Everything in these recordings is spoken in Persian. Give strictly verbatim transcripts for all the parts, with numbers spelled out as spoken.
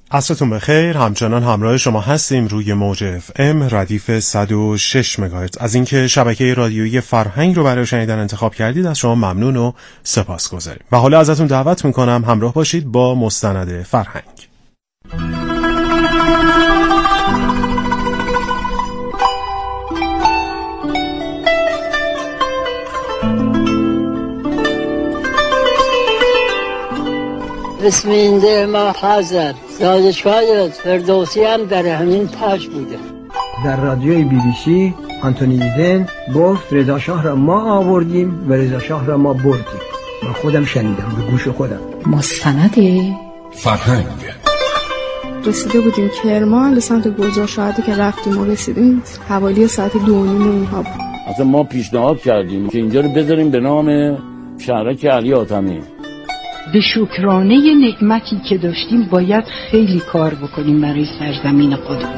عصرتون بخیر. همچنان همراه شما هستیم روی موج اف ام ردیف صد و شش مگاهرتز. از اینکه شبکه رادیویی فرهنگ رو برای شنیدن انتخاب کردید از شما ممنون و سپاسگزاریم. و حالا ازتون دعوت میکنم همراه باشید با مستند فرهنگ. اسم این ده ما حضر زادشکایت فردوسی هم در همین تاج بوده. در رادیوی بی بی سی آنتونی ایدن گفت رضا شاه را ما آوردیم و رضا شاه را ما بردیم. من خودم شنیدم به گوش خودم. مستند فرهنگ. رسیده بودیم کرمان به سمت گلزار شهادی که رفتیم و رسیدیم حوالی ساعت دو و نیم اینها بود. اصلا ما پیشنهاد کردیم که اینجا رو بذاریم به نام شهرک علی حاتمی. به شکرانه نعمتی که داشتیم باید خیلی کار بکنیم برای سرزمین خودمون.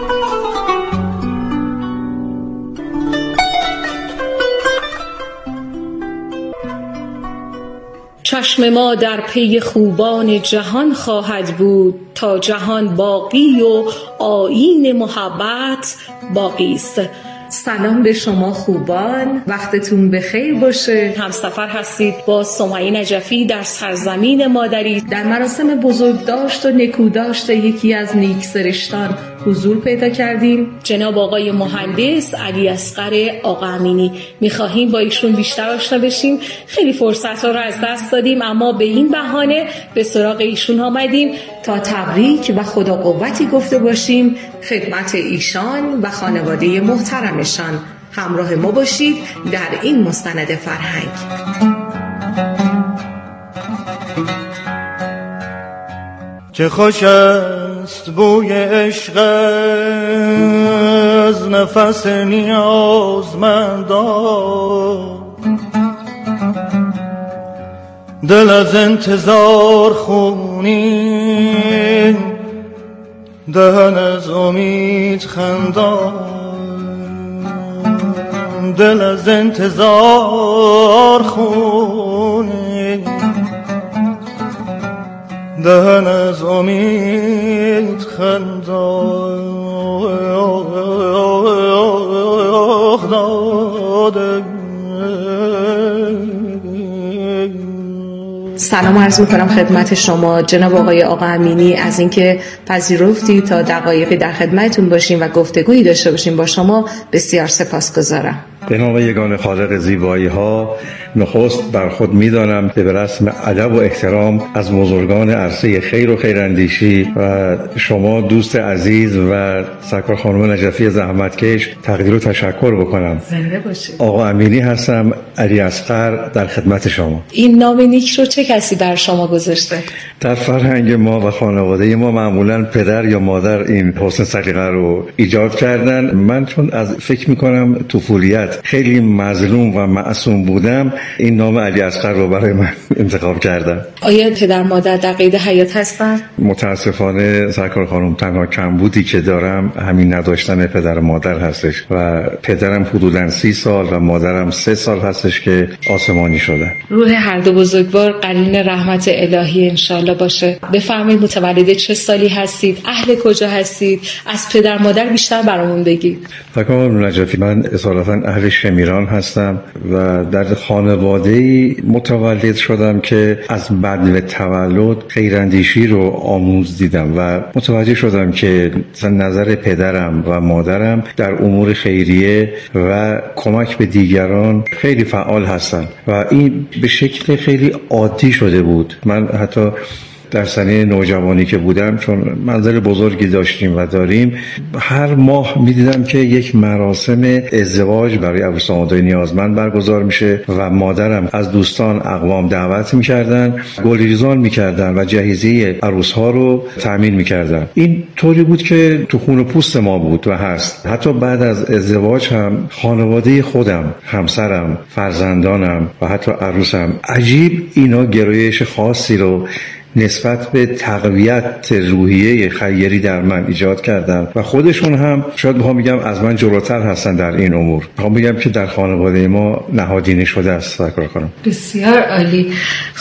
چشم ما در پی خوبان جهان خواهد بود تا جهان باقی و آیین محبت باقی است. سلام به شما خوبان، وقتتون بخیر باشه. همسفر هستید با سمیه نجفی در سرزمین مادری. در مراسم بزرگداشت و نکوداشت یکی از نیکسرشتان حضور پیدا کردیم، جناب آقای مهندس علی اصغر آقا امینی. میخواهیم با ایشون بیشتر آشنا بشیم. خیلی فرصت ها رو از دست دادیم اما به این بهانه به سراغ ایشون آمدیم تا تبریک و خدا قوتی گفته باشیم خدمت ایشان و خانواده محترمشان. همراه ما باشید در این مستند فرهنگ. چه خوش است بوی عشق از نفس نیازمندان، دل از انتظار خونین، دهن از امید خندان، دل از انتظار خونین، دهن از امید خندان. سلام عرض می‌کنم خدمت شما جناب آقای آقا امینی از اینکه پذیرفتی تا دقایقی در خدمتتون باشیم و گفتگویی داشته باشیم با شما. بسیار سپاسگزارم. به نام یگانه خالق زیبایی ها، نخست بر خود میدانم که به رسم ادب و احترام از بزرگان عرصه خیر و خیراندیشی و شما دوست عزیز و سرکار خانم نجفی زحمتکش تقدیر و تشکر بکنم. زنده باشید. آقا امینی هستم، علی اصغر در خدمت شما. این نام نیک رو چه کسی بر شما گذاشته؟ در فرهنگ ما و خانواده ما معمولا پدر یا مادر این حسن سلیقه رو ایجاد کردن. من چون از فکر میکنم طفولیت خیلی مظلوم و معصوم بودم، این نام علی اصغر رو برای من انتخاب کردم. آیا پدر مادر در قید حیات هستن؟ متاسفانه سرکار خانم تنها کمبودی که دارم همین نداشتن پدر مادر هستش و پدرم حدوداً سی سال و مادرم سه سال هستش که آسمانی شدن. روح هر دو بزرگوار قرین رحمت الهی انشالله باشه. بفرمایید متولد چه سالی هستید؟ اهل کجا هستید؟ از پدر مادر بیشتر برامون بگید. سرکار نجفی، من اصالتاً اهل شمیران هستم و در خانواده‌ای متولد شدم که از بدو تولد خیراندیشی رو آموز دیدم و متوجه شدم که نظر پدرم و مادرم در امور خیریه و کمک به دیگران خیلی فعال هستن و این به شکل خیلی عادی شده بود. من حتی در سنه نوجوانی که بودم، چون منزل بزرگی داشتیم و داریم، هر ماه میدیدم که یک مراسم ازدواج برای عروس‌آماده‌ی نیازمند برگزار میشه و مادرم از دوستان اقوام دعوت میکردن، گلریزان میکردن و جهیزیه عروس‌ها رو تأمین میکردن. این طوری بود که تو خون و پوست ما بود و هست. حتی بعد از ازدواج هم خانواده خودم، همسرم، فرزندانم و حتی عروسم، عجیب اینا گرایش خاصی رو نسبت به تقویت روحیه خیری در من ایجاد کردن و خودشون هم شاید بخوام بگم از من جلوتر هستن در این امور. بخوام بگم که در خانواده ما نهادینه شده است. فکر کنم بسیار عالی. خب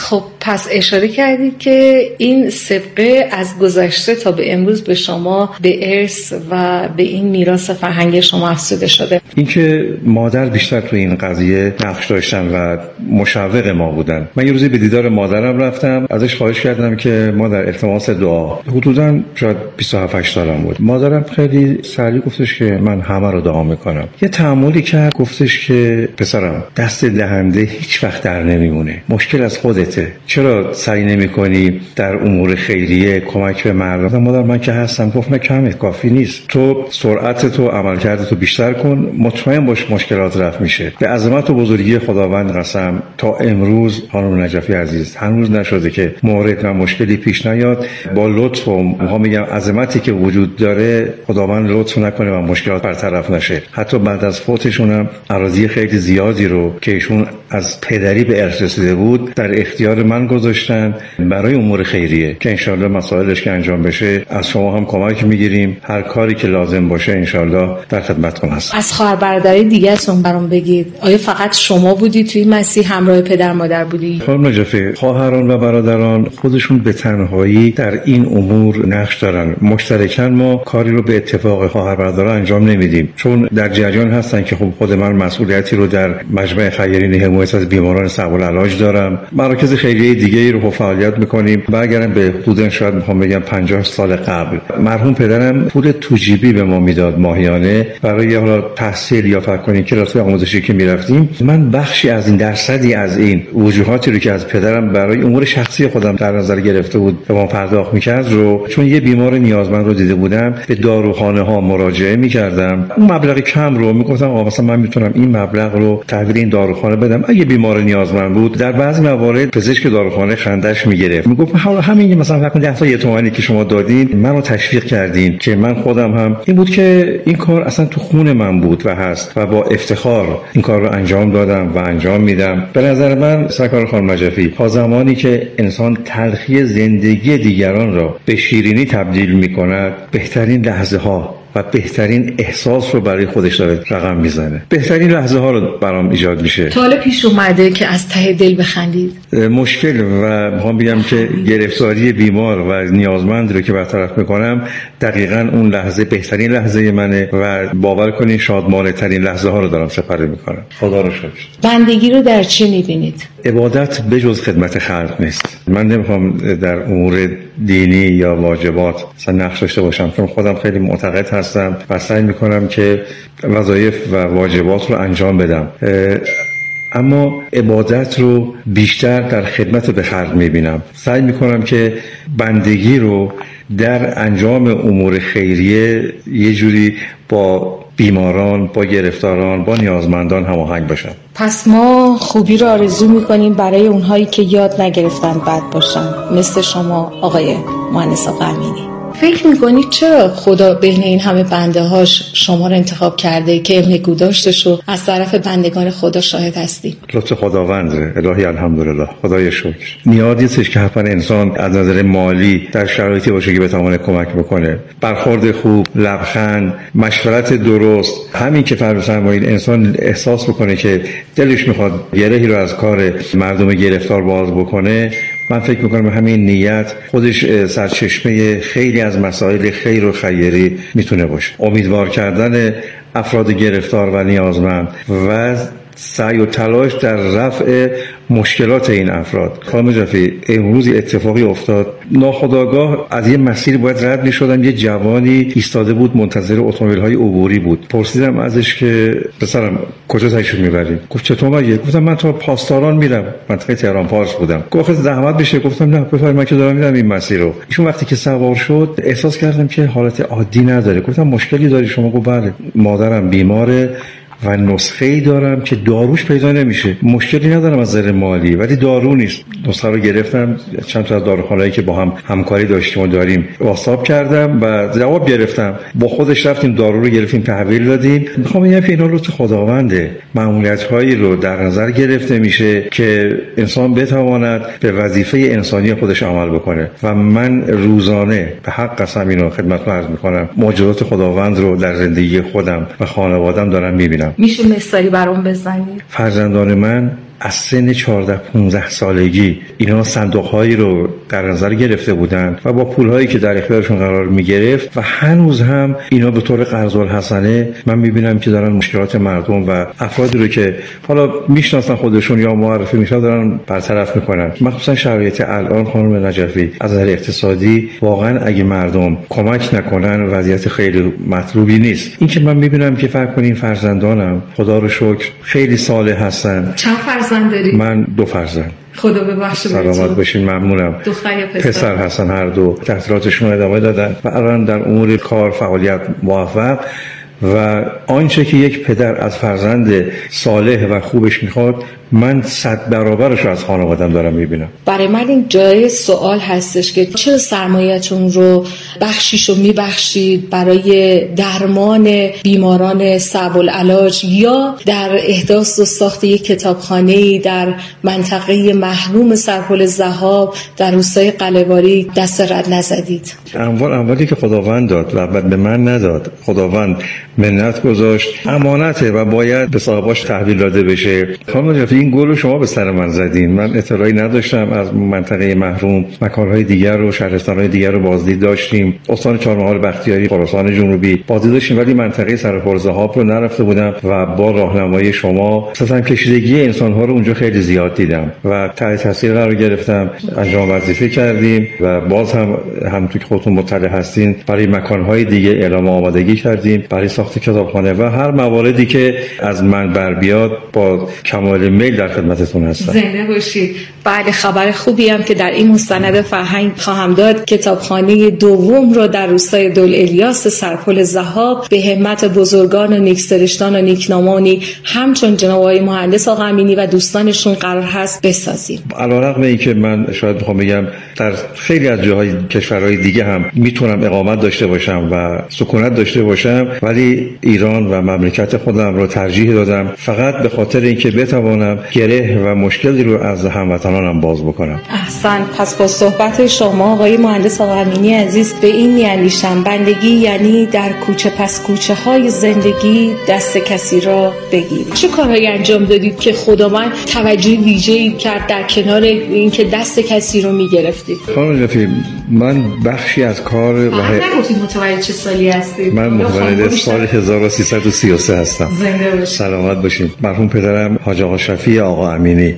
پس اشاره کردید که این سابقه از گذشته تا به امروز به شما به ارث و به این میراث فرهنگی شما افزوده شده. اینکه مادر بیشتر تو این قضیه نقش داشتن و مشوق ما بودن. من یه روزی به دیدار مادرم رفتم، ازش خواهش کردم که مادر التماس دعا. حدوداً شاید بیست و هفت سالم بود. مادرم خیلی سریع گفتش که من همه رو دعا میکنم. یه تأملی کرد، گفتش که پسرم دست دهنده هیچ وقت در نمیمونه. مشکل از خودته. چرا سعی نمیکنی در امور خیریه کمک به مردم؟ مادر من که هستم. گفت نه کمه، کافی نیست. تو سرعت تو عملکرد تو بیشتر کن، مطمئن باش مشکلات رفع میشه. به عظمت و بزرگی خداوند قسم تا امروز خانم نجفی عزیز هنوز نشده که مورد و مشکلی پیش نیاد. با لطف و میخوام بگم عظمتی که وجود داره خداوند لطف نکنه و مشکلات برطرف نشه. حتی بعد از فوتشون هم اراضی خیلی زیادی رو که ایشون از پدری به ارث رسیده بود در اختیار من گذاشتن برای امور خیریه که انشالله مسائلش که انجام بشه از شما هم کمک میگیریم. هر کاری که لازم باشه انشالله در خدمتتون هستم. از خواهر برادرای دیگه‌تون برام بگید، آیا فقط شما بودی توی مسیح همراه پدر مادر بودی؟ خانم نجفی، خواهران و برادران خودشون به تنهایی در این امور نقش دارن. مشترکاً ما کاری رو به اتفاق خواهر برادران انجام نمیدیم، چون در جریان هستن که خب خود من مسئولیتی رو در مجمع خیرین حمایت از بیماران صعب العلاج دارم. مراکز خیریه دیگه‌ای رو فعالیت می‌کنیم. برگردم به حدود شاید می‌خوام بگم پنجاه سال قبل مرحوم پدرم پول توجیبی به ما میداد ماهیانه برای حالا تحصیل یا فکر کنید کلاس‌های آموزشی که می‌رفتیم. من بخشی از این درصدی از این وجوهاتی رو که از پدرم برای امور شخصی خودم در نظر گرفته بود به ما پرداخت می‌کرد رو، چون یه بیمار نیازمند رو دیده بودم، به داروخانه‌ها مراجعه می‌کردم. اون مبلغ کم رو میگفتم آقا مثلا من میتونم این مبلغ رو تحویل این داروخانه بدم اگه بیمار نیازمند بود. در بعضی موارد پزشک داروخانه خندش میگرفت، میگفت حالا همین مثلا فقط ده تا یه تومانی که شما دادین منو تشویق کردین که من خودم هم این بود که این کار اصلا تو خون من بود و هست و با افتخار این کار رو انجام دادم و انجام میدم. به نظر من سرکار خانم نجفی تا زمانی که انسان تلخی زندگی دیگران را به شیرینی تبدیل میکند بهترین لحظه ها و بهترین احساس رو برای خودش داره رقم میزنه. بهترین لحظه ها رو برام ایجاد میشه. تا حالا پیش اومده که از ته دل بخندید؟ مشکل و میخوام بگم که گرفتاری بیمار و نیازمند رو که برطرف میکنم دقیقاً اون لحظه بهترین لحظه منه و باور کنین شادمانه ترین لحظه ها رو دارم سپری میکنم. خدا رو شکر. بندگی رو در چی میبینید؟ عبادت به جز خدمت خلق نیست. من نمیخوام در امور دینی یا واجبات اصلا نقش داشته باشم، چون خودم خیلی معتقد هستم و سعی میکنم که وظایف و واجبات رو انجام بدم، اما عبادت رو بیشتر در خدمت به خلق میبینم. سعی میکنم که بندگی رو در انجام امور خیریه یه جوری با بیماران، با گرفتاران، با نیازمندان هماهنگ باشم. پس ما خوبی رو آرزو میکنیم برای اونهایی که یاد نگرفتن بد باشن، مثل شما آقای مهندس آقا امینی. فکر میکنید چرا خدا بین این همه بنده هاش شما رو انتخاب کرده که نگو داشتش و از طرف بندگان خدا شاهد هستیم؟ لطف خداونده. الهی الحمدلله، خدای شکر. نیازی نیستش که حتما انسان از نظر مالی در شرایطی باشه که بتونه کمک بکنه. برخورد خوب، لبخند، مشورت درست، همین که فرمایید انسان احساس بکنه که دلش میخواد گرهی رو از کار مردم گرفتار باز بکنه، من فکر میکنم همین نیت خودش سرچشمه خیلی از مسائل خیر و خیری میتونه باشه. امیدوار کردن افراد گرفتار و نیازمند و سعی و تلاش در رفع مشکلات این افراد. خانم جعفری، امروز اتفاقی افتاد، ناخودآگاه از یه مسیر باید رد می‌شدم. یه جوانی ایستاده بود منتظر اتومبیل‌های عبوری بود. پرسیدم ازش که پسرم کجا تشریف می‌بری؟ گفت چطور مگه؟ گفتم من تا پاسداران میرم، منطقه تهران پارس بودم. گفت زحمت بشه. گفتم نه بفرمایید، من که دارم میرم این مسیر رو. ایشون وقتی که سوار شد احساس کردم که حالت عادی نداره. گفتم مشکلی داری شما؟ گفت بله، مادرم بیماره و نسخه‌ای دارم که داروش پیدا نمیشه. مشکلی ندارم از نظر مالی، ولی دارو نیست. نسخه رو گرفتم، چند تا از داروخانه‌ای که با هم همکاری داشتیم و داریم واتساپ کردم و جواب گرفتم. با خودش رفتیم دارو رو گرفتیم، تحویل دادیم. میخوام بگم که اینا لطف خداونده. مأموریت‌هایی رو در نظر گرفته میشه که انسان بتواند به وظیفه انسانی خودش عمل بکنه و من روزانه به حق قسم اینو خدمتتون عرض میکنم، معجزات خداوند رو در زندگی خودم و خانواده‌ام دارم میبینم. میشه مثالی برام بزنید؟ فرزندان من از سن چهارده پانزده سالگی اینا صندوق‌هایی رو در نظر گرفته بودن و با پول‌هایی که در اختیارشون قرار می‌گرفت و هنوز هم اینا به طور قرض الحسنه من می‌بینم که دارن مشکلات مردم و افرادی رو که حالا میشناسن خودشون یا معرفی میشن دارن برطرف میکنن. مخصوصا شرایط الان خانم نجفی از نظر اقتصادی واقعا اگه مردم کمک نکنن وضعیت خیلی مطلوبی نیست. این که من میبینم که فکر کنین فرزندانم خدا رو شکر خیلی صالح هستن. چند فرزند داری؟ من دو فرزند. خدا ببخشه. سلامت باشین. ممنونم. دختر یا پسر؟ پسر هستن هر دو. تحصیلاتشون ادامه دادن و الان در امور کار فعالیت موفق و آنچه که یک پدر از فرزند صالح و خوبش میخواد من صد برابرش رو از خانوادم دارم میبینم. برای من این جای سوال هستش که چرا سرمایه‌تون رو بخشیشو میبخشید برای درمان بیماران صعب العلاج یا در احداث و ساخت یک کتابخانه‌ای در منطقه محروم سرپل ذهاب در روستای قله‌واری دست رد نزدید؟ اموال اموالی که خداوند داد و بعد به من نداد، خداوند منت گذاشت، امانته و باید به صاحباش تحویل داده بشه. خانم نجفی این گل رو شما به سر من زدین. من اطلاعی نداشتم از منطقه محروم. مکان‌های دیگر و شهرستان‌های دیگر رو بازدید داشتیم. استان چهارمحال بختیاری، خراسان جنوبی بازدید داشتیم ولی منطقه سرپل ذهاب رو نرفته بودم و با راهنمایی شما ستم کشیدگی انسان‌ها رو اونجا خیلی زیاد دیدم و تحت تاثیر قرار گرفتم. انجام وظیفه کردیم و باز هم همونطور که خودتون مطلع هستین برای مکان‌های دیگه اعلام آمادگی کردیم برای ساخت کتابخانه و هر مواردی که از من بر بیاد با کمال میل در خدمتتون هستم. زنده باشید. بله، خبر خوبی هم که در این مستند فرهنگ خواهم داد. کتابخانه دوم رو در روستای دل الیاس سرپل ذهاب به همت بزرگان و نیکسرشتان و نیکنامانی همچون جناب آقای مهندس آقا امینی و دوستانشون قرار هست بسازیم. علیرغم اینکه من شاید بخوام بگم در خیلی از جاهای کشورهای دیگه هم میتونم اقامت داشته باشم و سکونت داشته باشم ولی ایران و مملکت خودم رو ترجیح دادم فقط به خاطر اینکه بتوانم گره و مشکلی رو از هموطنانم باز بکنم. احسن. پس با صحبت شما آقای مهندس آقا امینی عزیز به این میاندیشم بندگی یعنی در کوچه پس کوچه های زندگی دست کسی را بگیرید. چه کارهایی انجام دادید که خداوند توجه ویژه‌ای کرد در کنار اینکه دست کسی رو میگرفتید؟ خانم نجفی من بخشی از کار و نگفتید متولد چه سالی هستید؟ من متولد سال هزار و سیصد و سی و سه هستم. زنده باشید. سلامت باشید. مرحوم پدرم حاج آقا شفیع آقا امینی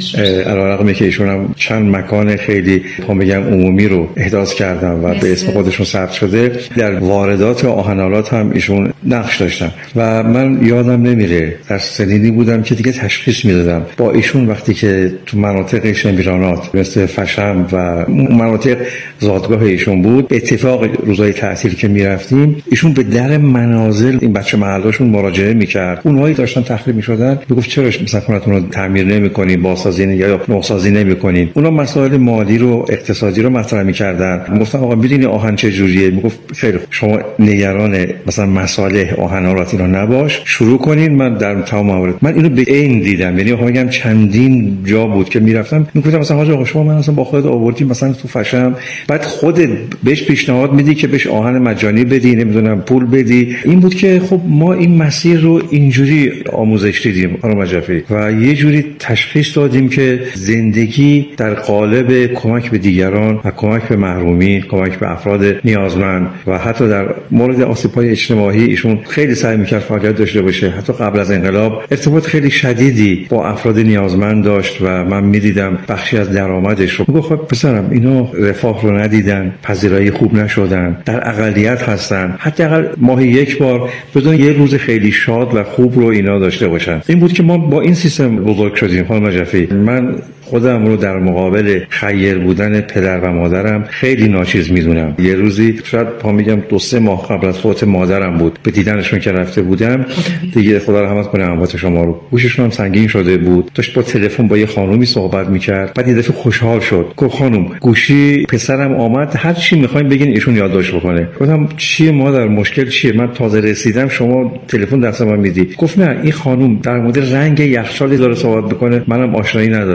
علیرغم که ایشون هم چند مکان خیلی میخوام بگم عمومی رو احداث کردن و به اسم خودشون ثبت شده در واردات و آهنالات هم ایشون نقش داشتن و من یادم نمیره در سنینی بودم که دیگه تشخیص میدادم با ایشون وقتی که تو مناطق شنبیرانات مثل فشم و مناطق زادگاه ایشون بود اتفاق روزای تعطیل که میرفتیم ایشون به در منازل این بچه محلاشون مراجعه میکرد. اونهایی داشتن تخریب میشدن میگفت چرا مثلا خونتون رو تعمیر نمیکنین بازسازی یا نوسازی نمیکنین. اونا مسائل مالی رو اقتصادی رو مطرح میکردن. میگفتن آقا میدونی آهن چه جوریه؟ میگفت خیلی شما نگران مثلا مسائل آهنالات اینا نباش شروع کنین. من در تمام موارد من اینو به عین دیدم. یعنی میخوام بگم چندین جا بود که میرفتم میگفتم مثلا حاج آقا شما من اصلا با خودت آوردی مثلا تو فشم بعد خودت بهش پیشنهاد میدی که بهش آهن مجانی بدی نمیدونم پول بدی. این بود که خب ما این مسیر رو اینجوری آموزش دیدیم خانم نجفی و یه جوری تشخیص دادیم که زندگی در قالب کمک به دیگران و کمک به محرومین، کمک به افراد نیازمند و حتی در مورد آسیب‌های اجتماعی ایشون خیلی سعی می‌کرد فعالیت داشته باشه. حتی قبل از انقلاب ارتباط خیلی شدیدی با افراد نیازمند داشت و من می‌دیدم بخشی از درآمدش رو میگفت خب پسرم اینا رفاه رو ندیدن، پذیرایی خوب نشدن، در اقلیت هستن، حداقل ماهی یک بار بدون یه روز خیلی شاد و خوب رو اینا داشته باشن. این بود که ما با این سیستم بزرگ شدیم خانم نجفی. من خودم رو در مقابل خیر بودن پدر و مادرم خیلی ناچیز میدونم. یه روزی شاید پا میگم دو سه ماه قبل از فوت مادرم بود به دیدنشون که رفته بودم دیگه خدا رحمت کنه اموات شما رو. گوششون هم سنگین شده بود. داشت با تلفن با یه خانومی صحبت میکرد. بعد یه دفعه خوشحال شد. گفت خانم گوشی پسرم آمد هر چی میخواین بگین ایشون یادداشت بکنه. گفتم چیه مادر مشکل چیه؟ من تازه رسیدم شما تلفن دست من میدی. گفت نه این خانم در مورد رنگ یخچال داره صحبت میکنه منم آشنایی ندارم. گوشی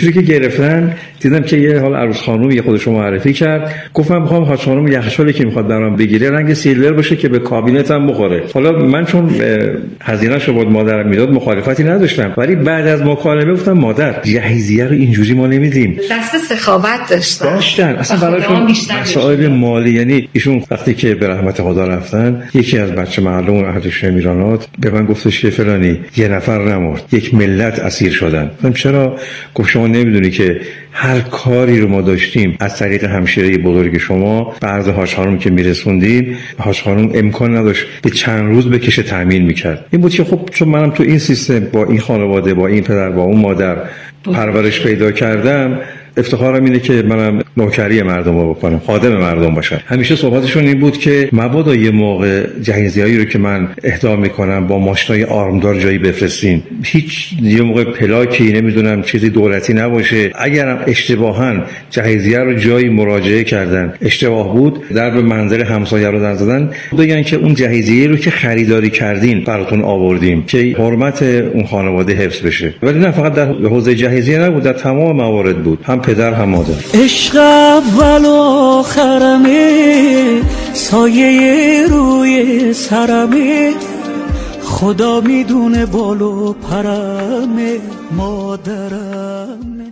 چیزی که گرفتن دیدم که یه حال عروس خانم یه خودشو معرفی کرد، گفتم میخوام حاج خانم یخچالی که میخواد برام بگیره رنگ سیلور باشه که به کابینتم بخوره. حالا من چون هزینه‌شو بود مادرم میداد مخالفتی نداشتم، ولی بعد از مکالمه گفتم مادر جهیزیه رو اینجوری ما نمیدیم. دست سخاوت داشتن داشتن اصلا براشون مسائل مالی. یعنی ایشون وقتی که به رحمت خدا رفتن یکی از بچه معلم اهل شمیرانات به من گفتش که فلانی یه نفر نمرد، یک ملت اسیر شدن. من چرا؟ گفت شما نمیدونی که هر کاری رو ما داشتیم از طریق همشیره بزرگ شما بعض حاج خانم که میرسوندیم، حاج خانم امکان نداشت به چند روز بکشه تامین میکرد. این بود که خب چون منم تو این سیستم با این خانواده با این پدر با اون مادر پرورش پیدا کردم، افتخارم اینه که منم نوکری مردم رو بکنم، خادم مردم باشم. همیشه صحبتشون این بود که مبادا یه موقع جهیزیه‌ای رو که من اهدا میکنم با ماشینای آرمدار جایی بفرستین، هیچ یه موقع پلاکی نمیدونم چیزی دولتی نباشه. اگرم اشتباهاً جهیزیه رو جایی مراجعه کردن اشتباه بود، در به منزل همسایه رو در زدن، بگن که اون جهیزیه رو که خریداری کردین براتون آوردیم که حرمت اون خانواده حفظ بشه. ولی نه فقط در حوزه جهیزیه نبود، در تمام موارد بود، هم پدر هم مادر. عشق اول و آخرمه، سایه روی سرمه، خدا میدونه بالو پرمه مادرمه.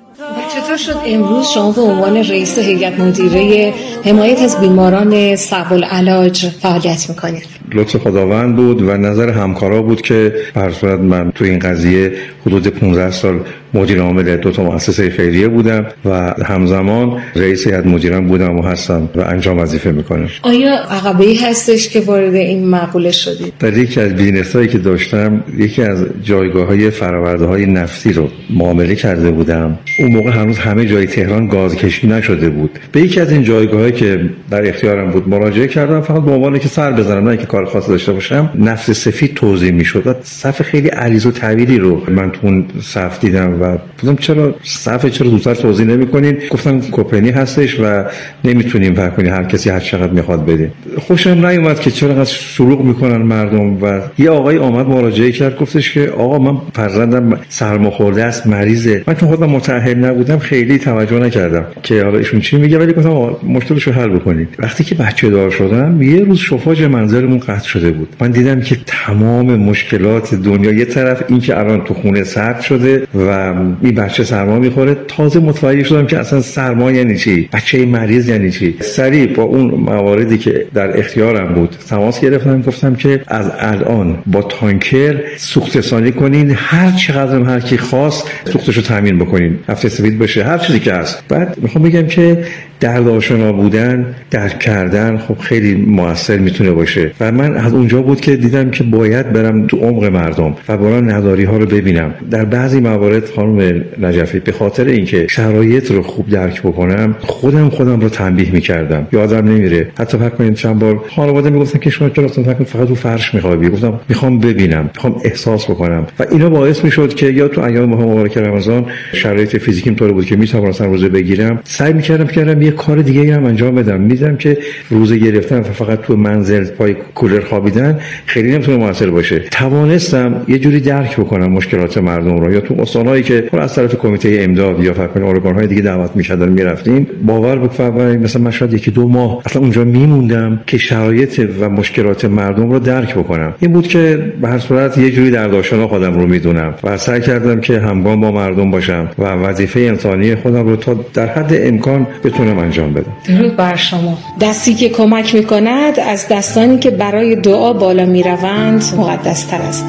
و چطور شد امروز شما به عنوان رئیس هیئت مدیره حمایت از بیماران صعب العلاج فعالیت میکنید؟ لطف خداوند بود و نظر همکارا بود که به هر صورت من تو این قضیه حدود پانزده سال مدیر عامل دو تا مؤسسه خیریه بودم و همزمان رئیس هیئت مدیره بودم و هستم و انجام وظیفه میکنم. آیا عقبه‌ای هستش که وارد این مقوله شدید؟ در یکی از بیزنس‌هایی که داشتم یکی از جایگاه‌های فرآورده‌های نفتی رو معامله کرده بودم. اون موقع هنوز همه جای تهران گازکشی نشده بود. به یکی از این جایگاه‌هایی که در اختیارم بود مراجعه کردم، فقط به عنوان که سر بزنم نه اینکه کار خاصی داشته باشم. نفت سفید توزیع می‌شد و صف خیلی عریض و طویلی رو من تو اون صف دیدم و گفتم چرا صف چرا زودتر توضیح نمی‌کنین؟ گفتن کمپانی هستش و نمیتونیم پر کنیم، هر کسی هر چقدر میخواد بده. خوشم نیومد که چرا از شروع میکنن مردم. و یه آقای آمد مراجعه کرد گفتش که آقا من فرزندم سرماخورده است، مریضه. من چون خودم متأهل نبودم خیلی توجه نکردم که حالا ایشون چی میگه، ولی گفتم مشکلشو حل بکنید. وقتی که بچه دار شدم یه روز شوفاژ منزلمون قطع شده بود. من دیدم که تمام مشکلات دنیا یه طرف، این که الان تو خونه سرد شده و این بچه سرما میخوره، تازه متوجه شدم که اصلا سرما یعنی چی، بچه مریض یعنی چی. سریع با اون مواردی که در اختیارم بود تماس گرفتم، گفتم که از الان با تانکر سوختسانی کنین، هر چقدر هر کی خواست سوختشو تامین بکنین، نفت سفید باشه، هر چیزی که هست. بعد میخوام بگم که درد آشنا بودن، درک کردن خب خیلی موثر میتونه باشه و من از اونجا بود که دیدم که باید برم تو عمق مردم و برام نداری ها رو ببینم. در بعضی موارد خانم نجفی به خاطر اینکه شرایط رو خوب درک بکنم خودم خودم رو تنبیه میکردم، یادم نمیره. حتی فکر کنید چند بار خانواده میگفتن که شما چرا فقط رو فرش میخوابی؟ گفتم میخوام ببینم، میخوام احساس بکنم و اینا باعث میشد که یا تو ایام ماه مبارک رمضان شرایط فیزیکیم طوری بود که میتونستم روزه بگیرم، سعی میکردم که یه کار دیگه هم انجام بدم. میدیدم که روزه گرفتن فقط تو منزل پای کولر خوابیدن خیلی نمیتونه موثر باشه. توانستم یه جوری درک بکنم مشکلات مردم رو، یا تو استانایی که از طرف کمیته امداد یا فکر کنم ارگان‌های دیگه دعوت می‌شدن میرفتیم، باور بفرمایید مثلا من شاید یکی دو ماه اصلا اونجا میموندم که شرایط و مشکلات مردم رو درک بکنم. این بود که به هر صورت یه جوری دردآشنا خودم رو میدونم و سعی کردم که همگام با مردم باشم و وظیفه انسانی خودم رو تا در حد امکان بتونم انجام بدم. درود بر شما. دستی که کمک میکند از دستانی که برای دعا بالا میروند مقدس‌تر است.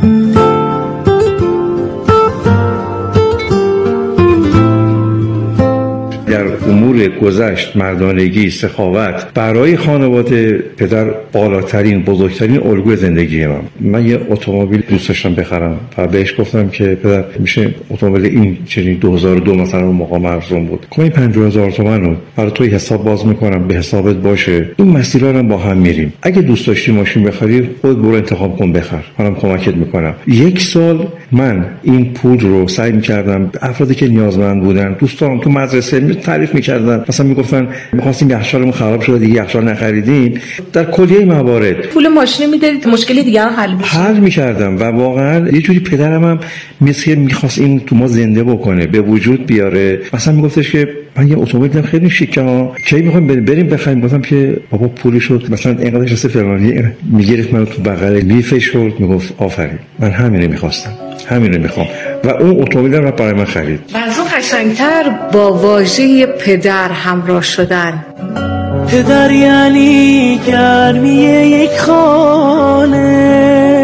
در امور گذشت، مردانگی، سخاوت برای خانواده پدر بالاترین بزرگترین الگوی زندگی من. من یه اتومبیل دوست داشتم بخرم و بهش گفتم که پدر میشه اتومبیل این چنین دو هزار و دو مثلا اون موقع ارزون بود، کمی پنجاه هزار تومان رو برای توی حساب باز میکنم، به حسابت باشه، این مسیرها رو با هم میریم. اگه دوست داشتی ماشین بخری خود برو انتخاب کن بخر، منم کمکت میکنم. یک سال من این پول رو سعی میکردم افرادی که نیازمند بودن، دوستان تو مدرسه تعریف میکردن، مثلا میگفتن میخواستیم یخچالمون خراب شده دیگه یخچال نخریدیم. در کلیه موارد پول ماشین میدادید مشکل دیگه هم حل بشه. حل میکردم و واقعا یه جوری پدرم هم مثل میخواست این تو ما زنده بکنه، به وجود بیاره. مثلا میگفتش که من یه اتومبیل دارم خیلی شیکه ها، کی میخوایم بریم بخریم؟ گفتم که بابا پولش رو مثلا اینقدرش هست فلانی میگرفت منو تو بغل میفشرد میگفت آفرین من همین رو میخواستم، همین رو میخوام و اون اتومبیل رو برای من خرید. و از اون قشنگتر با واژه پدر همراه شدن. پدر یعنی گرمی یک خانه،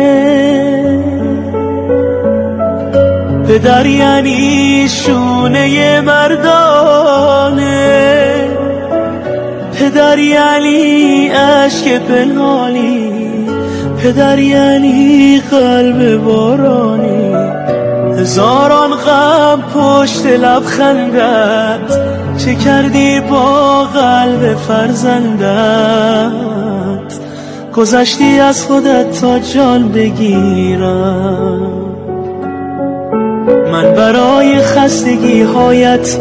پدر یعنی شونه مردانه، پدر یعنی عشق پنهانی، پدر یعنی قلب بارانی، هزاران غم پشت لبخندت، چه کردی با قلب فرزندت، گذشتی از خودت تا جان بگیرم، من برای خستگی هایت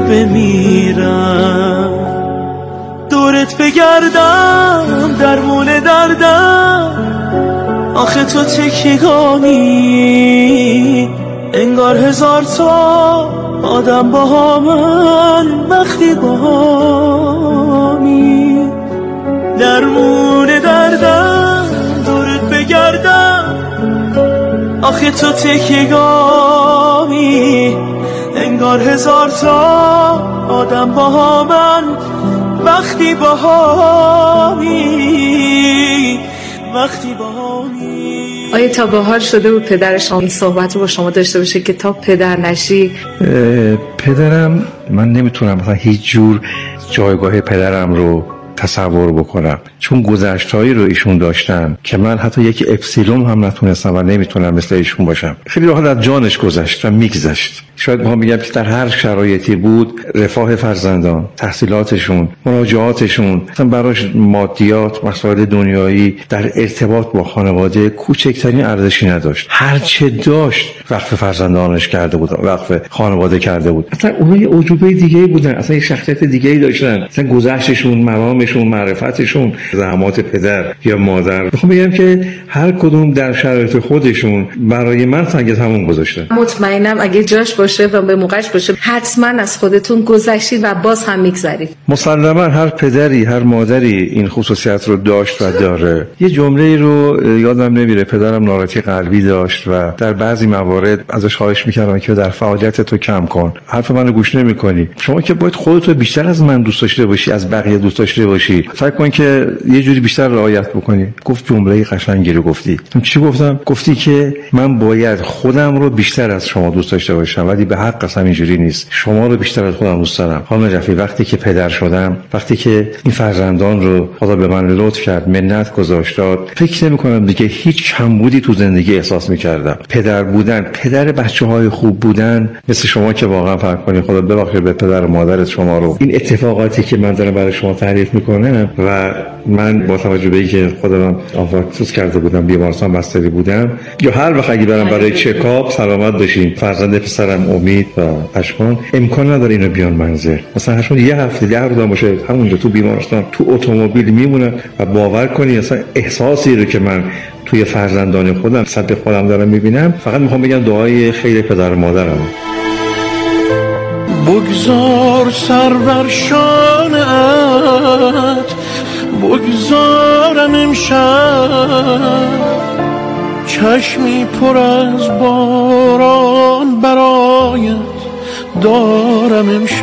بمیرم، دورت بگردم درمون دردم، آخه تو تکیگامی انگار هزار تا آدم با من وقتی با همی، درمون دردم دورت بگردم، آخه تو تکیگامی انگار هزار تا آدم با من وقتی با همی، وقتی با همی. آیا تا به حال شده بود پدر شما این صحبت رو با شما داشته باشه که تا پدر نشی؟ پدرم من نمیتونم مثلا هیچ جور جایگاه پدرم رو تصور بکنم، چون گذشتهایی رو ایشون داشتن که من حتی یک اپسیلون هم نتونستم و نمیتونم مثل ایشون باشم. خیلی راحت از جانش گذشت و میگذشت. شاید ما میگم که در هر شرایطی بود رفاه فرزندان، تحصیلاتشون، مراجعاتشون، مثلا براش مادیات، مسائل دنیایی در ارتباط با خانواده کوچکترین ارزشی نداشت. هر چه داشت وقف فرزندانش کرده بود، وقف خانواده کرده بود. اصلا اونها یه عجوبه دیگه‌ای بودن، اصلا یه شخصیت دیگه‌ای داشتن، اصلا گذشتشون، مرامشون، معرفتشون، زحمات پدر یا مادر. میخوام بگم که هر کدوم در شرایط خودشون برای من سنگ تموم گذاشتن. مطمئنم اگه جاش باشه و به موقعش باشه حتما از خودتون گذشتید و باز هم میگذرید. مسلما هر پدری، هر مادری این خصوصیت رو داشت و داره. یه جمله رو یادم نمیره، پدرم ناراحتی قلبی داشت و در بعضی موارد ازش خواهش میکردم که در فعالیت تو کم کن، حرف منو گوش نمیکنی، شما که باید خودت رو بیشتر از من دوست داشته باشی، از بقیه دوست داشته باشی، فکر کن که یه جوری بیشتر رعایت بکنی. گفت جمله قشنگی رو گفتی. چی گفتم؟ گفتی که من باید خودم رو بیشتر از شما دوست داشته باشم، ولی به حق قسم اینجوری نیست، شما رو بیشتر از خودم دوست دارم. خانم نجفی، وقتی که پدر شدم، وقتی که این فرزندان رو خدا به من لطف کرد، منت گذاشت داد، فکر نمی‌کنم دیگه هیچ کمبودی تو زندگی احساس می‌کردم. پدر بودن، پدر بچه‌های خوب بودن مثل شما که واقعا فرق کنی. خدا ببخشید به پدر و مادرت شما رو. این اتفاقاتی که من دارم برای شما تعریف می‌کنم و من با توجه به اینکه خودم آفاکسوس کرده بودم، بیمارستان بستری بودم، یا هر وقت اگه برم برای چکاپ سلامت باشین، فرزند پسرم امید و اشکان امکان نداره اینو بیان منزل، مثلا هرشون یه هفته ده روز باشه همونجا تو بیمارستان تو اتومبیل میمونن و باور کنی اصلا احساسی رو که من توی فرزندان خودم صد خودم دارم میبینم. فقط میخوام بگم دعای خیر پدر و مادرم. بگذار سر بر شانت، بگذارم امشب چشمی پر از باران برایت دارم امشب.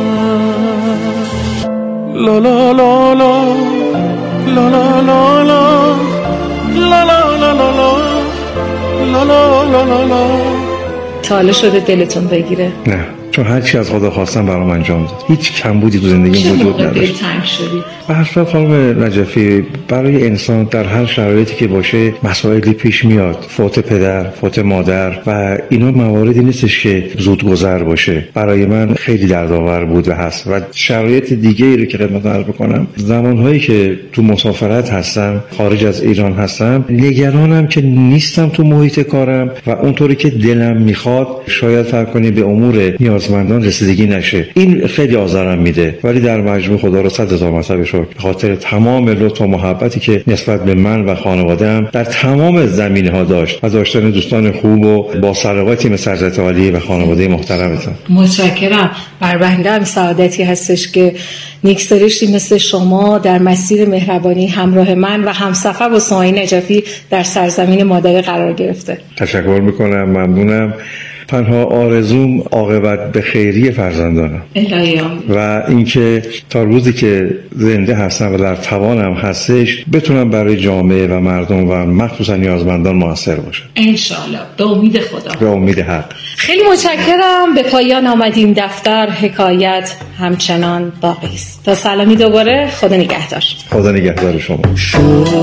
لا لا لا لا لا لا لا لا لا لا لا لا لا لا لا لا. تا حالا شده دلتون بگیره؟ نه، چون هر چی از خدا خواستم برام انجام داد. هیچ کمبودی تو زندگی وجود نداشت. به هر صورت خانم نجفی، برای انسان در هر شرایطی که باشه مسائلی پیش میاد، فوت پدر، فوت مادر و اینا مواردی نیستش که زود گذر باشه. برای من خیلی دردآور بود و هست. و شرایط دیگه ای رو که خدمتتون عرض بکنم، زمانهایی که تو مسافرت هستم، خارج از ایران هستم، نگرانم که نیستم تو محیط کارم و اونطوری که دلم میخواد شاید فرق کنی به امور نیاز نیازمندان رسیدگی نشه. این خیلی آزارم میده، ولی در مجموع خدا رو صد هزار مرتبه شکر به خاطر تمام لطف و محبتی که نسبت به من و خانواده‌ام در تمام زمینه‌ها داشت و داشتن دوستان خوب و با سلامتی مثل حضرت عالی و خانواده محترمتون. متشکرم. بر بنده هم سعادتی هستش که نیکسرشتی مثل شما در مسیر مهربانی همراه من و همسفر با سایه نجفی در سرزمین مادر قرار گرفته. تشکر میکنم، ممنونم. تنها آرزوم عاقبت به خیری فرزندانم و اینکه تا روزی که زنده هستم و در توانم هستش بتونم برای جامعه و مردم و مخصوصا نیازمندان موثر باشم انشالله، به امید خدا، به امید حق. خیلی متشکرم. به پایان آمدیم. دفتر حکایت همچنان باقی است. تا سلامی دوباره. خدا نگهدار. خدا نگهدار شما. شکر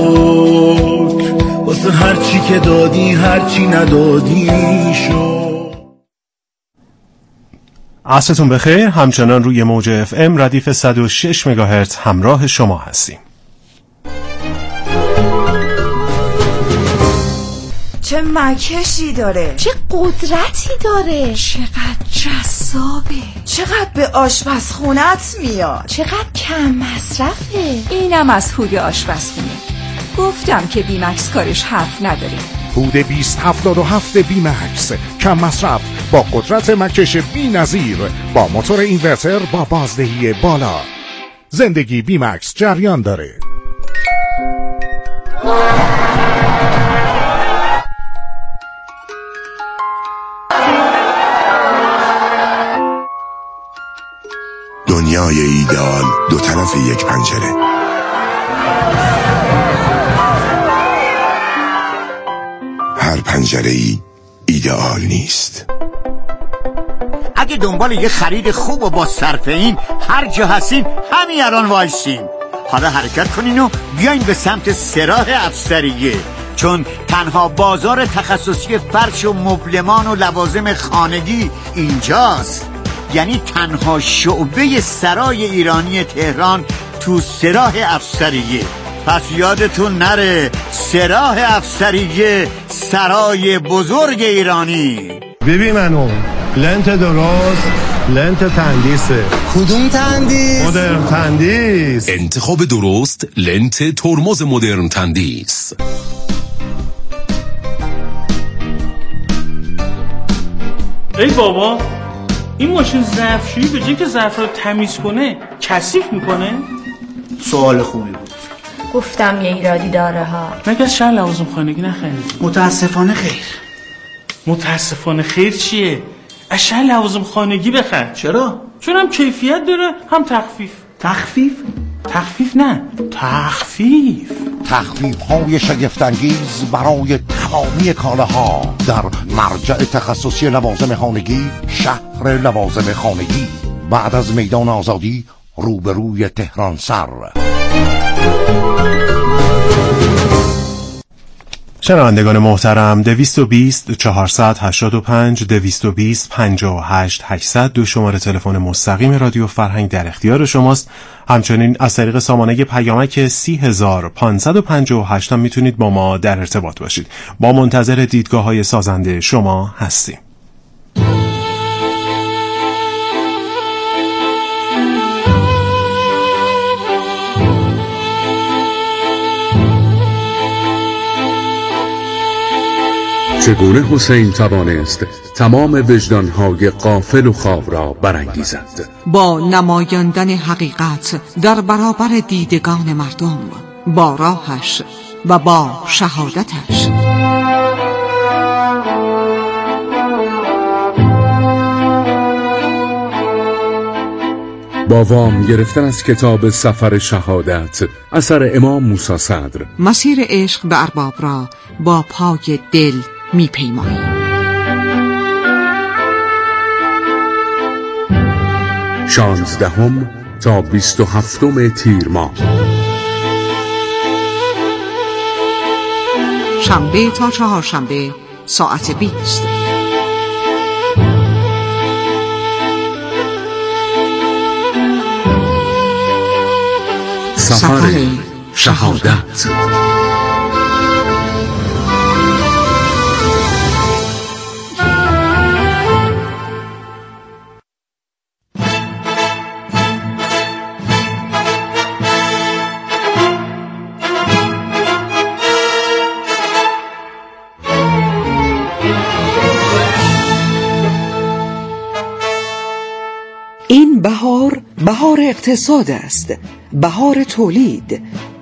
واسه هرچی که دادی، هرچی ندادی شکر. عصرتون بخیر. همچنان روی موج اف ام ردیف صد و شش مگاهرتز همراه شما هستیم. چه مکشی داره، چه قدرتی داره، چقدر جذابه، چقدر به آشپزخونت میاد، چقدر کم مصرفه. اینم از هود آشپزخونه. گفتم که بیمکس کارش حرف نداره. هود بیست هفتاد و هفت بیمکس، کم مصرف با قدرت مکش بی نظیر، با موتور اینورتر با بازدهی بالا. زندگی بیمکس جریان داره. دنیای ایدئال دو طرف یک پنجره. هر پنجره ای ایدئال نیست. اگه دنبال یه خرید خوب و با صرفه این هر جا هستین همین الان وایسین. حالا حرکت کنین و بیاین به سمت سراح افسریه، چون تنها بازار تخصصی فرش و مبلمان و لوازم خانگی اینجاست. یعنی تنها شعبه سرای ایرانی تهران تو سراح افسریه. پس یادتون نره، سراح افسریه، سرای بزرگ ایرانی. ببین منو لنت درست، لنت تندیسه. کدوم تندیس؟ مدرن تندیس. انتخاب درست، لنت ترمز مدرن تندیس. ای بابا، این ماشین ظرفشویی به جای که ظرف رو تمیز کنه کثیف میکنه؟ سوال خوبی بود. گفتم یه ایرادی داره ها. مگه از شهر لوازم خانگی نخرید؟ متاسفانه خیر. متاسفانه خیر چیه؟ از شهر لوازم خانگی بخر. چرا؟ چون هم کیفیت داره هم تخفیف. تخفیف؟ تخفیف نه، تخفیف. تخفیف های شگفت‌انگیز برای تمامی کالاها در مرجع تخصصی لوازم خانگی، شهر لوازم خانگی، بعد از میدان آزادی، روبروی تهران سر. شنوندگان محترم، دویست و بیست چهارصد هشتاد و پنج دویست و بیست پنجاه و هشت هشتصد دو شماره تلفن مستقیم رادیو فرهنگ در اختیار شماست. همچنین از طریق سامانه پیامک سی هزار پانصد و پنجاه و هشت هم میتونید با ما در ارتباط باشید. با منتظر دیدگاه های سازنده شما هستیم. چگونه حسین توانست تمام وجدانهای غافل و خواب را برانگیزد؟ با نمایاندن حقیقت در برابر دیدگان مردم، با راهش و با شهادتش. با وام گرفتن از کتاب سفر شهادت اثر امام موسی صدر، مسیر عشق به ارباب را با پای دل می پیماییم. شانزدهم تا بیست و هفتم تیر ماه، شنبه تا چهارشنبه ساعت بیست. سفر شهادت. این بهار بهار اقتصاد است، بهار تولید.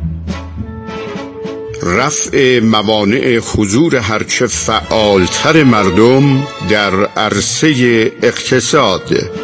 رفع موانع حضور هرچه فعالتر مردم در عرصه اقتصاد.